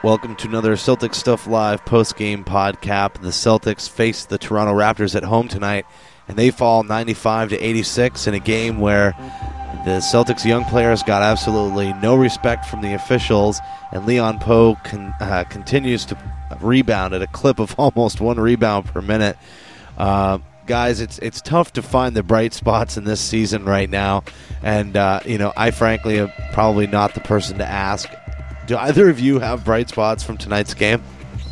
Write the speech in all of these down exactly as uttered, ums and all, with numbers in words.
Welcome to another Celtics Stuff Live post-game podcast. The Celtics face the Toronto Raptors at home tonight, and they fall ninety-five to eighty-six in a game where the Celtics young players got absolutely no respect from the officials, and Leon Powe con- uh, continues to rebound at a clip of almost one rebound per minute. Uh, guys, it's it's tough to find the bright spots in this season right now, and uh, you know, I frankly am probably not the person to ask. Do either of you have bright spots from tonight's game?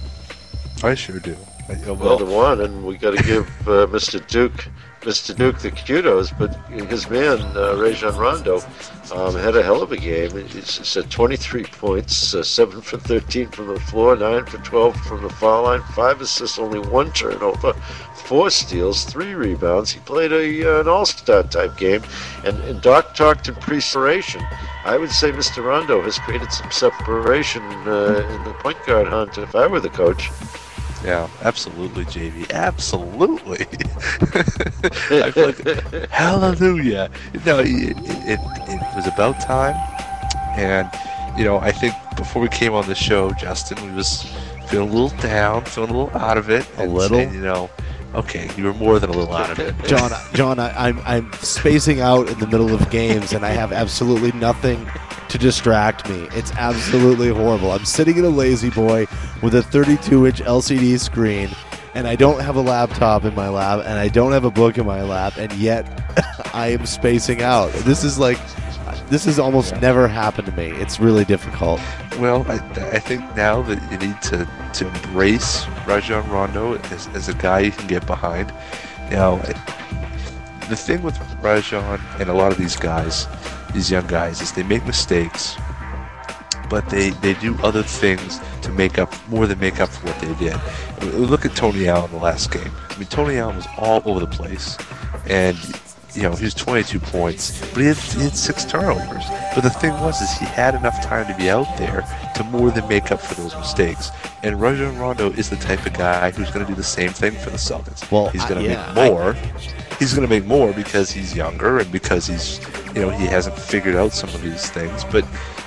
I sure do. I, well, the one, and we got to give uh, Mister Duke, Mister Duke the kudos, but his man uh, Rajon Rondo um, had a hell of a game. He's at twenty-three points, uh, seven for thirteen from the floor, nine for twelve from the foul line, five assists, only one turnover, four steals, three rebounds. He played a uh, an all-star type game, and, and Doc talked in pre-separation. I would say Mister Rondo has created some separation uh, in the point guard hunt if I were the coach. Yeah, absolutely, J V. Absolutely. I feel like, hallelujah. No, it, it, it was about time. And, you know, I think before we came on the show, Justin, we was feeling a little down, feeling a little out of it. A little? Saying, you know, okay, you were more than a little out of it. John, John, I, I'm I'm spacing out in the middle of games, and I have absolutely nothing to distract me. It's absolutely horrible. I'm sitting in a lazy boy with a thirty-two inch L C D screen, and I don't have a laptop in my lap, and I don't have a book in my lap, and yet I am spacing out. This is like, this has almost yeah. never happened to me. It's really difficult. Well, I, I think now that you need to, to embrace Rajon Rondo as, as a guy you can get behind. Now, the thing with Rajon and a lot of these guys, these young guys, is they make mistakes, but they, they do other things to make up, more than make up for what they did. I mean, look at Tony Allen the last game. I mean, Tony Allen was all over the place, and you know, he was twenty-two points, but he had, he had six turnovers. But the thing was, is he had enough time to be out there to more than make up for those mistakes. And Rajon Rondo is the type of guy who's going to do the same thing for the Celtics. Well, he's going to yeah, make more. I... He's going to make more because he's younger and because he's, you know, he hasn't figured out some of these things. But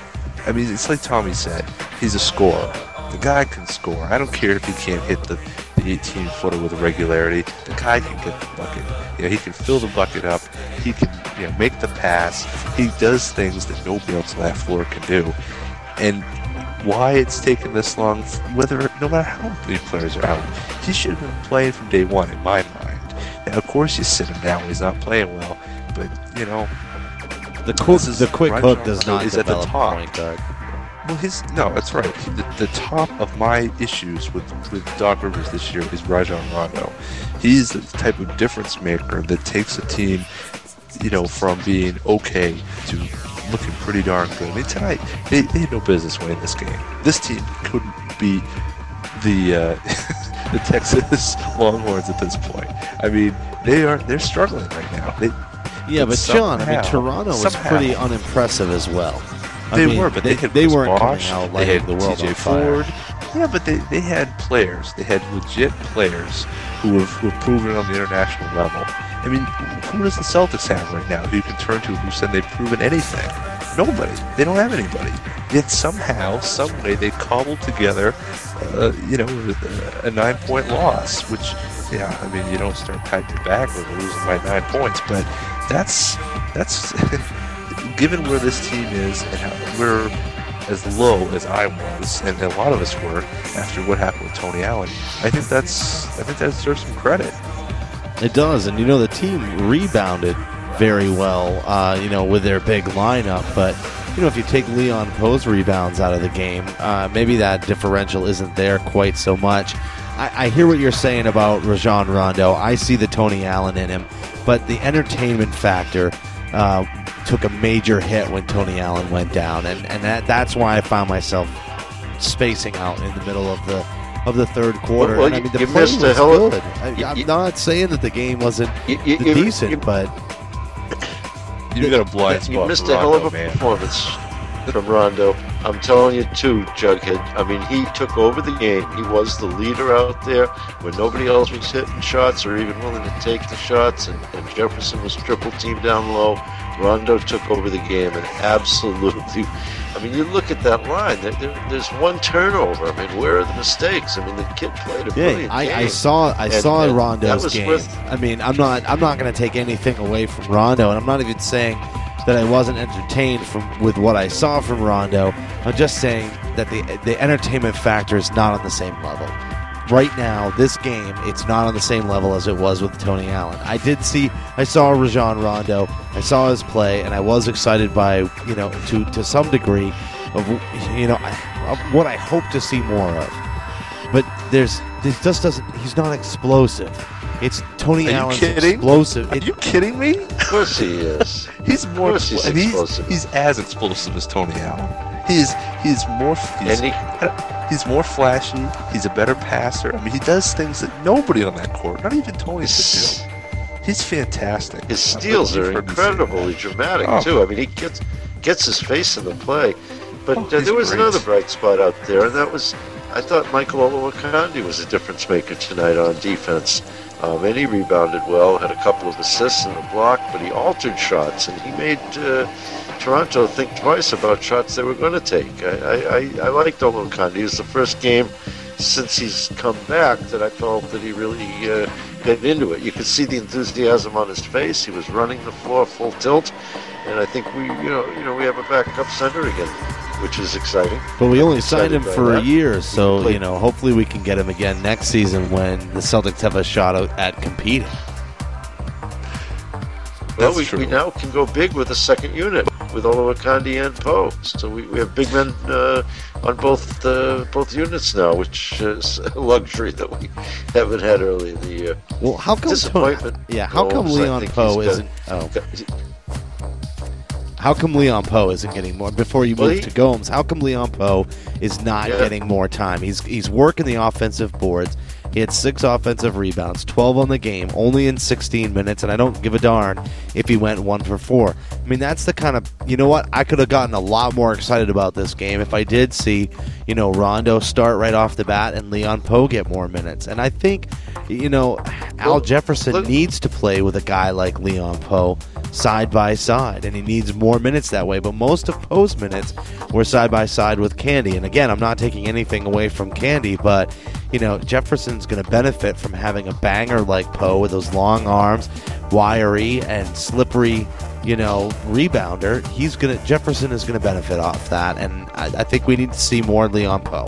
I mean, it's like Tommy said, he's a scorer. The guy can score. I don't care if he can't hit the eighteen-footer with regularity. The guy can get the bucket. You know, he can fill the bucket up. He can, you know, make the pass. He does things that nobody else on that floor can do. And why it's taken this long, whether no matter how many players are out, he should have been playing from day one, in my mind. Now, of course, you sit him down when he's not playing well, but you know, the quick the quick hook does not is at the top. Point guard. Well, his no, that's right. The, the top of my issues with, with Doc Rivers this year is Rajon Rondo. He's the type of difference maker that takes a team, you know, from being okay to looking pretty darn good. I mean, tonight they, they had no business winning this game. This team couldn't beat the uh, the Texas Longhorns at this point. I mean, they are they're struggling right now. They, yeah, but somehow, John, I mean, Toronto was somehow, pretty unimpressive as well. I they mean, were, but they, they had they Chris weren't Bosh, coming out they lighting had the world T J on fire. Ford. Yeah, but they, they had players. They had legit players who have, who have proven on the international level. I mean, who does the Celtics have right now who you can turn to who said they've proven anything? Nobody. They don't have anybody. Yet somehow, some way, they cobbled together, uh, you know, a, a nine-point loss. Which, yeah, I mean, you don't start patting your back when you're losing by nine points, but that's that's given where this team is and how we're as low as I was, and a lot of us were after what happened with Tony Allen. I think that's I think that deserves some credit. It does, and you know the team rebounded very well, uh, you know, with their big lineup. But you know, if you take Leon Powe's rebounds out of the game, uh, maybe that differential isn't there quite so much. I, I hear what you're saying about Rajon Rondo. I see the Tony Allen in him, but the entertainment factor uh, took a major hit when Tony Allen went down, and and that, that's why I found myself spacing out in the middle of the of the third quarter. Well, and I mean, the you play missed was a hell of- good. I, you- I'm you- not saying that the game wasn't You, you, you, decent, you, but You got a blind spot you missed for a hell of Rondo, a man. performance from Rondo. I'm telling you, too, Jughead. I mean, he took over the game. He was the leader out there when nobody else was hitting shots or even willing to take the shots, and, and Jefferson was triple teamed down low. Rondo took over the game and absolutely. I mean, you look at that line. There, there, there's one turnover. I mean, where are the mistakes? I mean, the kid played a brilliant Yeah, I, game. I saw I And- saw and Rondo's that was game. worth- I mean, I'm not I'm not going to take anything away from Rondo, and I'm not even saying that I wasn't entertained from with what I saw from Rondo. I'm just saying that the the entertainment factor is not on the same level. Right now, this game, it's not on the same level as it was with Tony Allen. I did see, I saw Rajon Rondo, I saw his play, and I was excited by, you know, to to some degree of, you know, of what I hope to see more of. But there's, this just doesn't, he's not explosive. It's Tony Are you Allen's kidding? explosive. Are It- you kidding me? Of course he is. He's more course he's and he's, explosive. he's as explosive as Tony Allen. He's he's more he's, And he- he's more flashy. He's a better passer. I mean, he does things that nobody on that court, not even Tony, could do. He's fantastic. His steals You've are heard me say that. incredibly dramatic Oh. too. I mean, he gets gets his face in the play. But Oh, uh, he's there was great. another bright spot out there, and that was I thought Michael Olowokandi was a difference maker tonight on defense. Um, and he rebounded well, had a couple of assists and a block, but he altered shots, and he made uh, Toronto think twice about shots they were going to take. I, I, I, I liked Olowokandi. It was the first game since he's come back that I felt that he really uh, got into it. You could see the enthusiasm on his face. He was running the floor full tilt, and I think we, you know, you know, we have a backup center again, which is exciting. But we only signed him Excited by for a that. year, so, Play- you know, hopefully we can get him again next season when the Celtics have a shot at- at competing. Well, That's we, true. we now can go big with a second unit with Olowokandi and Poe. So we, we have big men uh, on both uh, both units now, which is a luxury that we haven't had early in the year. Well, how come Disappointment. yeah, how come Gomes, I Leon think Poe he's got- isn't oh got- how come Leon Poe isn't getting more before you Well, move he- to Gomes? How come Leon Poe is not Yeah. getting more time? He's he's working the offensive boards. He had six offensive rebounds, twelve on the game, only in sixteen minutes, and I don't give a darn if he went one for four. I mean, that's the kind of, you know what, I could have gotten a lot more excited about this game if I did see, you know, Rondo start right off the bat and Leon Poe get more minutes. And I think, you know, Al Well, Jefferson look- needs to play with a guy like Leon Poe side by side, and he needs more minutes that way. But most of Poe's minutes were side by side with Candy. And again, I'm not taking anything away from Candy, but you know, Jefferson's going to benefit from having a banger like Poe with those long arms, wiry and slippery, you know, rebounder. He's gonna Jefferson is going to benefit off that, and I, I think we need to see more Leon Poe.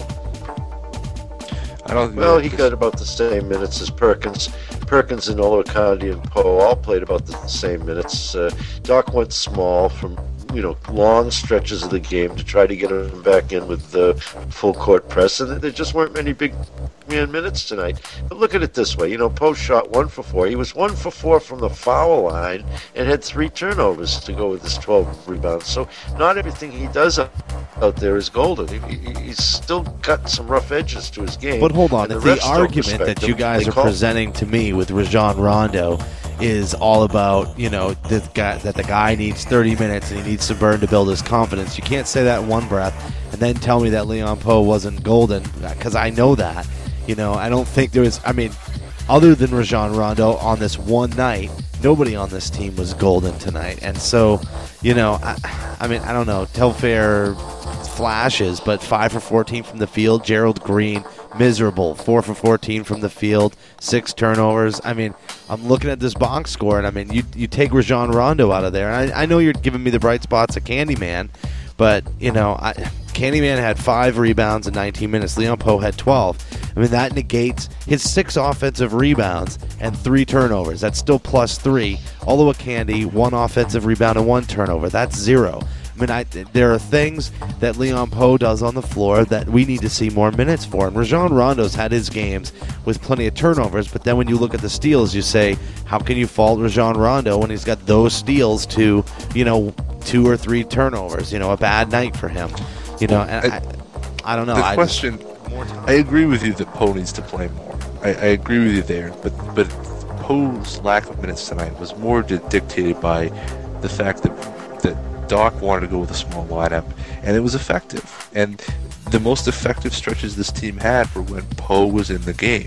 I don't think Well, he this- got about the same minutes as Perkins. Perkins and Olowokandi and Poe all played about the same minutes. Uh, Doc went small from you know long stretches of the game to try to get him back in with the full court press, and there just weren't many big man minutes tonight. But look at it this way: you know, Poe shot one for four. He was one for four from the foul line and had three turnovers to go with his twelve rebounds. So not everything he does out out there is golden. He, he, he's still got some rough edges to his game. But hold on, and if the the refs don't argument respect that you him, guys they are call- presenting to me with Rajon Rondo is all about, you know, this guy, that the guy needs thirty minutes and he needs to burn to build his confidence, you can't say that in one breath and then tell me that Leon Poe wasn't golden, because I know that. You know, I don't think there was, I mean, other than Rajon Rondo on this one night, nobody on this team was golden tonight. And so, you know, I, I mean, I don't know, Telfair flashes, but five for fourteen from the field. Gerald Green, miserable, four for fourteen from the field, six turnovers. I mean, I'm looking at this box score, and I mean, you you take Rajon Rondo out of there, and I, I know you're giving me the bright spots of Candyman, but you know, I, Candyman had five rebounds in nineteen minutes. Leon Poe had twelve. I mean, that negates his six offensive rebounds and three turnovers. That's still plus three. Olowokandi, one offensive rebound and one turnover. That's zero. I mean, I, there are things that Leon Poe does on the floor that we need to see more minutes for. And Rajon Rondo's had his games with plenty of turnovers, but then when you look at the steals, you say, how can you fault Rajon Rondo when he's got those steals to, you know, two or three turnovers? You know, a bad night for him. You know, and I, I, I don't know. The I just- question, I agree with you that Poe needs to play more. I, I agree with you there, but but Poe's lack of minutes tonight was more di- dictated by the fact that that Doc wanted to go with a small lineup, and it was effective. And the most effective stretches this team had were when Poe was in the game,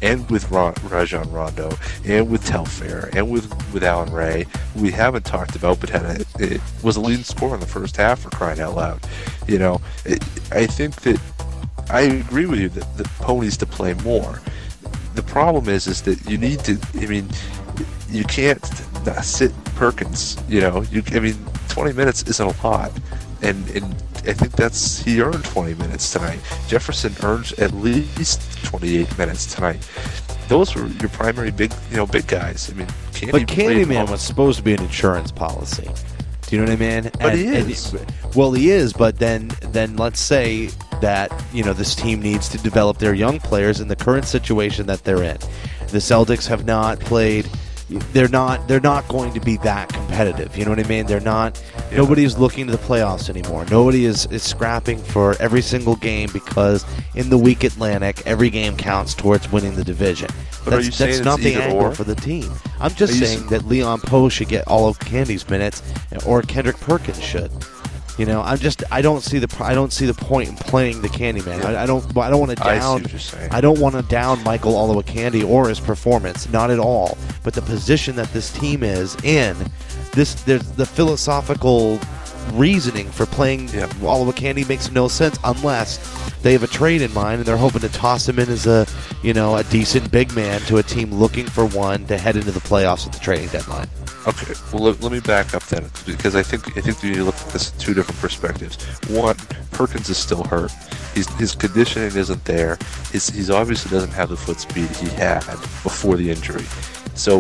and with Ron, Rajon Rondo, and with Telfair, and with, with Allen Ray, who we haven't talked about, but had a, it was a leading scorer in the first half, for crying out loud. You know, it, I think that I agree with you that the Poe needs to play more. The problem is, is that you need to. I mean, you can't sit Perkins. You know, you. I mean, twenty minutes isn't a lot, and and I think that's he earned twenty minutes tonight. Jefferson earned at least twenty-eight minutes tonight. Those were your primary big, you know, big guys. I mean, Candy but Candyman was supposed to be an insurance policy. Do you know what I mean? But and, he is. And, well, he is. But then, then let's say that you know this team needs to develop their young players in the current situation that they're in. The Celtics have not played. They're not. They're not going to be that competitive. You know what I mean? They're not. Yeah. Nobody's looking to the playoffs anymore. Nobody is, is scrapping for every single game because in the weak Atlantic, every game counts towards winning the division. But that's are you that's saying not it's the either angle or? for the team. I'm just Are you saying s- that Leon Poe should get all of Candy's minutes, or Kendrick Perkins should. You know, I'm just I don't see the I don't see the point in playing the Candyman. Yeah. I, I don't I don't want to I see down what you're saying. I don't want to down Michael Olowokandi or his performance, not at all. But the position that this team is in, this there's the philosophical reasoning for playing Yeah. Olowokandi makes no sense unless they have a trade in mind and they're hoping to toss him in as a you know a decent big man to a team looking for one to head into the playoffs at the trading deadline. Okay, well let, let me back up then, because I think I think we need to look at this in two different perspectives. One, Perkins is still hurt. He's, his conditioning isn't there. His, he's obviously doesn't have the foot speed he had before the injury. So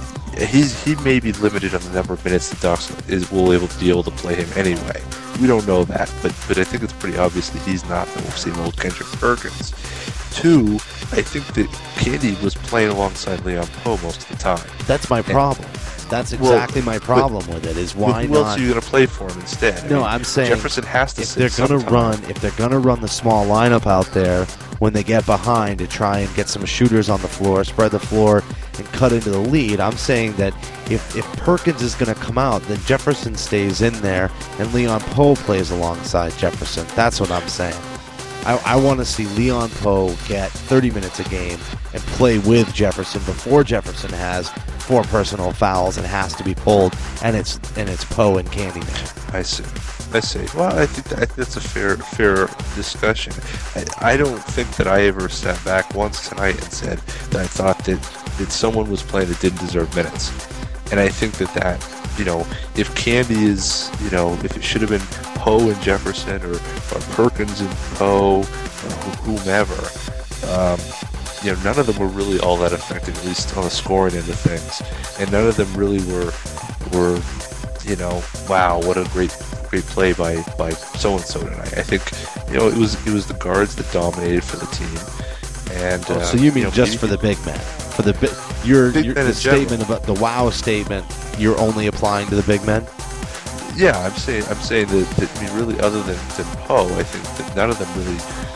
he's he may be limited on the number of minutes the Ducks is will able to be able to play him anyway. We don't know that, but but I think it's pretty obvious that he's not the same old Kendrick Perkins. Two, I think that Candy was playing alongside Leon Poe most of the time. That's my problem. That's exactly Well, my problem with it. Is why who not? else are you going to play for him instead? I No, mean, I'm saying Jefferson has to if sit they're going to sometime. run, if they're going to run the small lineup out there when they get behind to try and get some shooters on the floor, spread the floor, and cut into the lead, I'm saying that if if Perkins is going to come out, then Jefferson stays in there and Leon Poe plays alongside Jefferson. That's what I'm saying. I, I want to see Leon Poe get thirty minutes a game and play with Jefferson before Jefferson has four personal fouls and has to be pulled, and it's and it's Poe and Candyman. I see. I see. Well, I think that, that's a fair fair discussion. I, I don't think that I ever sat back once tonight and said that I thought that, that someone was playing that didn't deserve minutes. And I think that that, you know, if Candy is, you know, if it should have been Poe and Jefferson or, or Perkins and Poe or whomever, um, you know, none of them were really all that effective, at least on the scoring end of things. And none of them really were, were, you know, wow, what a great great play by, by so-and-so tonight. I think, you know, it was it was the guards that dominated for the team. And Oh, uh, so you mean know, just maybe- for the big men? For the bi- your, Big your men the in general. statement about the wow statement, you're only applying to the big men? Yeah, I'm saying I'm saying that, that I mean, really, other than, than Poe, I think that none of them really,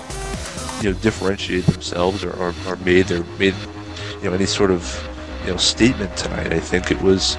you know, differentiated themselves or, or, or made their made, you know, any sort of, you know, statement tonight. I think it was,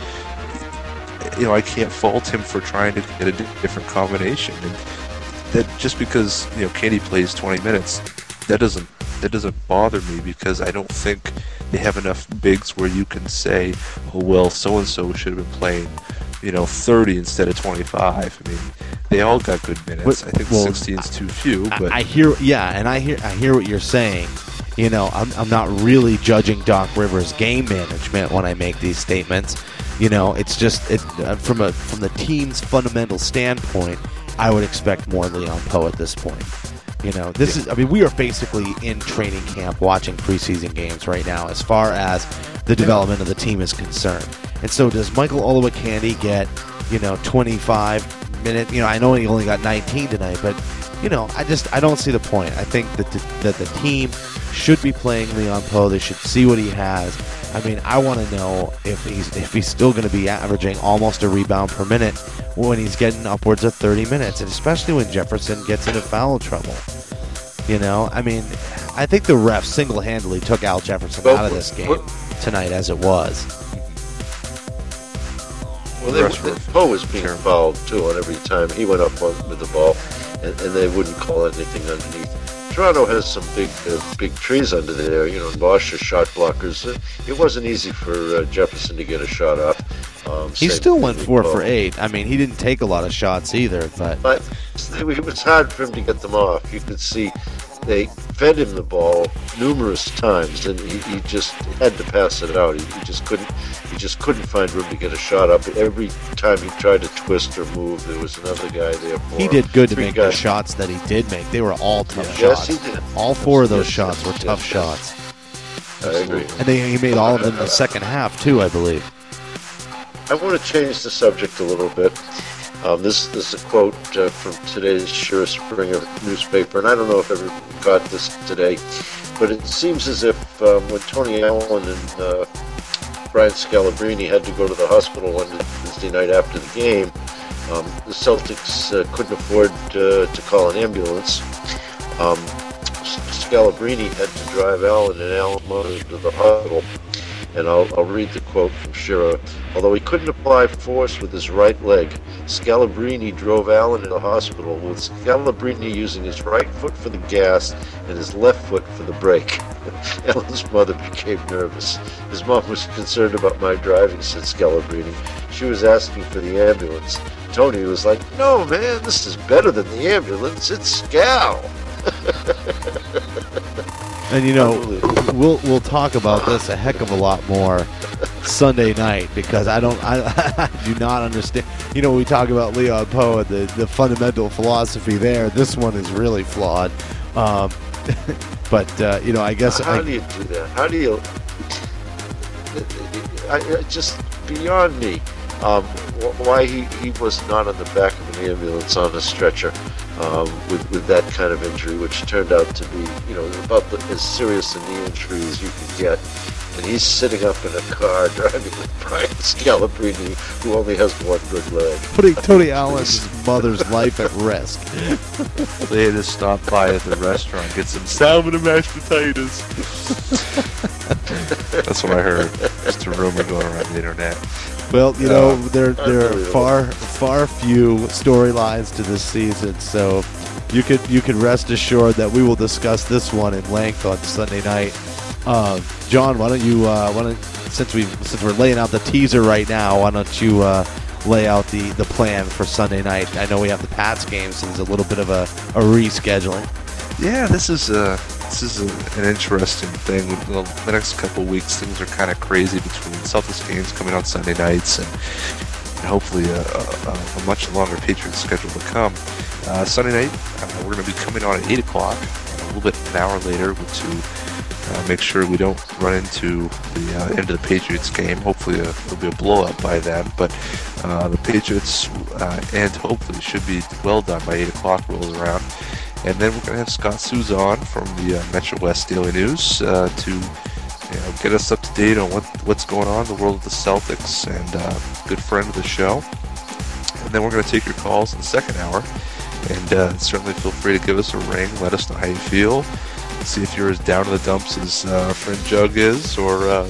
you know, I can't fault him for trying to get a di- different combination, and that just because, you know, Candy plays twenty minutes, that doesn't that doesn't bother me, because I don't think they have enough bigs where you can say, oh well, so and so should have been playing, you know, thirty instead of twenty-five. I mean, they all got good minutes. But- I think well, sixteen is too few, but I, I hear, yeah, and I hear, I hear what you're saying. You know, I'm, I'm not really judging Doc Rivers' game management when I make these statements. You know, it's just it, uh, from a from the team's fundamental standpoint, I would expect more Leon Poe at this point. You know, this is, I mean, we are basically in training camp watching preseason games right now as far as the development of the team is concerned. And so does Michael Olowokandi get, you know, twenty-five minutes? You know, I know he only got nineteen tonight, but, you know, I just, I don't see the point. I think that the, that the team should be playing Leon Poe. They should see what he has. I mean, I want to know if he's if he's still going to be averaging almost a rebound per minute when he's getting upwards of thirty minutes, and especially when Jefferson gets into foul trouble. You know, I mean, I think the refs single-handedly took Al Jefferson Well, out of this game what- tonight as it was. Well, they, Rush were- Poe was being fouled too on every time he went up on, with the ball, and, and they wouldn't call anything underneath. Toronto has some big uh, big trees under there. You know, Bosch are shot blockers. Uh, it wasn't easy for uh, Jefferson to get a shot off. Um, he still went four for eight. I mean, he didn't take a lot of shots either, but but it was hard for him to get them off. You could see they fed him the ball numerous times, and he, he just had to pass it out. He, he just couldn't. He just couldn't find room to get a shot up. Every time he tried to twist or move, there was another guy there for He him. did good to Three make guys. the shots that he did make. They were all tough Yeah. shots. Yes, he did. All four of those Yes, shots yes, were yes, tough yes. shots. I agree. And they, he made all of them in the second half, too, I believe. I want to change the subject a little bit. Um, this, this is a quote uh, from today's Sure Springer newspaper, and I don't know if everyone got this today, but it seems as if um, when Tony Allen and uh, Brian Scalabrine had to go to the hospital on Wednesday night after the game, um, the Celtics uh, couldn't afford uh, to call an ambulance. Um, Scalabrine had to drive Allen and Allen Mother to the hospital. And I'll, I'll read the quote from Shearer. Although he couldn't apply force with his right leg, Scalabrine drove Allen to the hospital, with Scalabrine using his right foot for the gas and his left foot for the brake. Allen's mother became nervous. His mom was concerned about my driving, said Scalabrine. She was asking for the ambulance. Tony was like, "No, man, this is better than the ambulance. It's Scal." And, you know, we'll we'll talk about this a heck of a lot more Sunday night, because I don't, I, I do not understand. You know, we talk about Leon Poe and the, the fundamental philosophy there. This one is really flawed. Um, but, uh, you know, I guess. How I, do you do that? How do you. I, I, just beyond me. Um, wh- why he, he was not on the back of an ambulance on a stretcher um, with, with that kind of injury, which turned out to be, you know, about the, as serious a knee injury as you could get. And he's sitting up in a car driving with Brian Scalabrine, who only has one good leg. putting Tony Allen's mother's life at risk. They had to stop by at the restaurant, get some salmon and mashed potatoes. That's what I heard. Just a rumor going around the internet. Well, you know, Uh, there there are unbelievable. far far few storylines to this season, so you could you could rest assured that we will discuss this one in length on Sunday night. Uh, John, why don't you uh, why don't since we since we're laying out the teaser right now, why don't you uh, lay out the, the plan for Sunday night? I know we have the Pats game, so there's a little bit of a, a rescheduling. Yeah, this is a this is a, an interesting thing. The, the next couple of weeks, things are kind of crazy between Celtics games coming on Sunday nights and, and hopefully a, a, a much longer Patriots schedule to come. Uh, Sunday night, uh, we're going to be coming on at eight o'clock, a little bit an hour later, to uh, make sure we don't run into the uh, end of the Patriots game. Hopefully, uh, there'll be a blowout by then, but uh, the Patriots uh, end hopefully should be well done by eight o'clock rolls around. And then we're going to have Scott Souza on from the uh, Metro West Daily News uh, to you know, get us up to date on what what's going on in the world of the Celtics, and uh, good friend of the show. And then we're going to take your calls in the second hour, and uh, certainly feel free to give us a ring. Let us know how you feel. See if you're as down in the dumps as uh, our friend Jug is, or uh,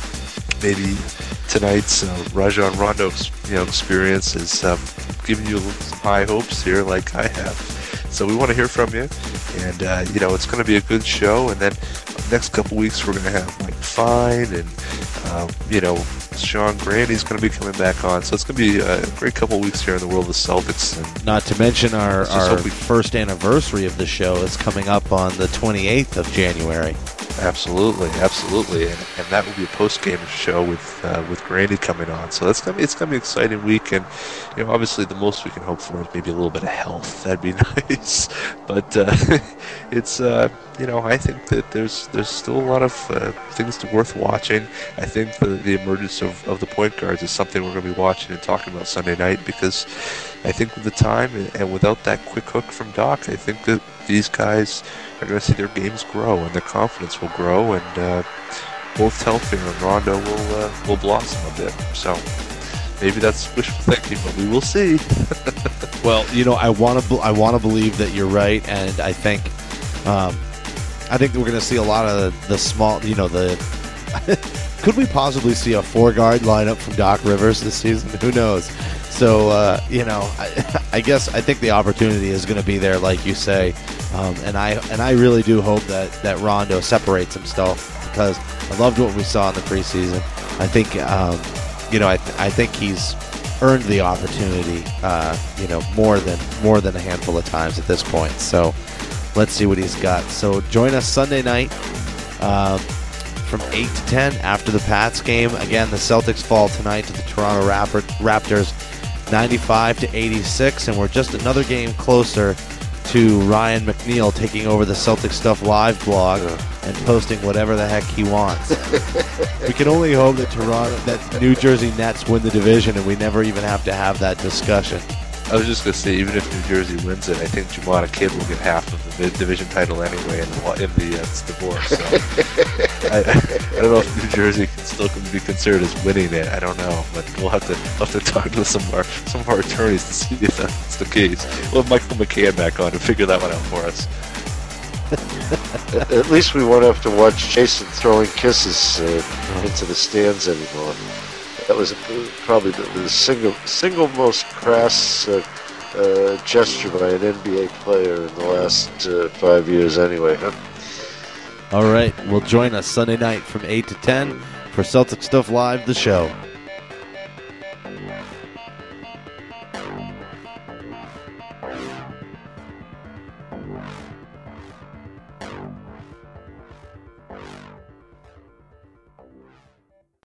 maybe tonight's uh, Rajon Rondo you know, experience has uh, given you some high hopes here, like I have. So we want to hear from you, and uh, you know it's going to be a good show. And then the next couple weeks we're going to have Mike Fine and uh, you know Sean Grandy's going to be coming back on. So it's going to be a great couple weeks here in the world of the Celtics. And Not to mention our, Let's just our hope we- first anniversary of the show is coming up on the twenty-eighth of January. absolutely, absolutely, and, and that will be a post-game show with uh, with Grandy coming on. So that's going to be it's going to be an exciting week, and you know obviously the most we can hope for is maybe a little bit of health. That'd be nice, but uh, it's uh, you know I think that there's there's still a lot of uh, things to worth watching. I think the the emergence of, of the point guards is something we're going to be watching and talking about Sunday night, because I think with the time and, and without that quick hook from Doc, I think that these guys are going to see their games grow and their confidence will grow, and uh, both Telfair and Rondo will uh, will blossom a bit. So maybe that's wishful thinking, but we will see. Well, you know, I want to I want to believe that you're right, and I think um, I think we're going to see a lot of the small, you know, the. Could we possibly see a four guard lineup from Doc Rivers this season? Who knows? So, uh, you know, I, I guess I think the opportunity is going to be there, like you say, um, and I and I really do hope that, that Rondo separates himself, because I loved what we saw in the preseason. I think, um, you know, I, th- I think he's earned the opportunity, uh, you know, more than more than a handful of times at this point. So let's see what he's got. So join us Sunday night um, from eight to ten after the Pats game. Again, the Celtics fall tonight to the Toronto Raptor- Raptors ninety-five to eighty-six, and we're just another game closer to Ryan McNeil taking over the Celtic Stuff Live blog and posting whatever the heck he wants. We can only hope that Toronto, that New Jersey Nets win the division, and we never even have to have that discussion. I was just going to say, even if New Jersey wins it, I think Jumonte Kidd will get half of the mid-division title anyway in the, in the uh, divorce. So I, I don't know if New Jersey can still be considered as winning it. I don't know, but we'll have to have to talk to some of our some of our attorneys to see if that's the case. We'll have Michael McCann back on to figure that one out for us. At least we won't have to watch Jason throwing kisses uh, into the stands anymore. That was probably the, the single single most crass uh, uh, gesture by an N B A player in the last uh, five years anyway. Huh? All right, well, join us Sunday night from eight to ten for Celtic Stuff Live, the show.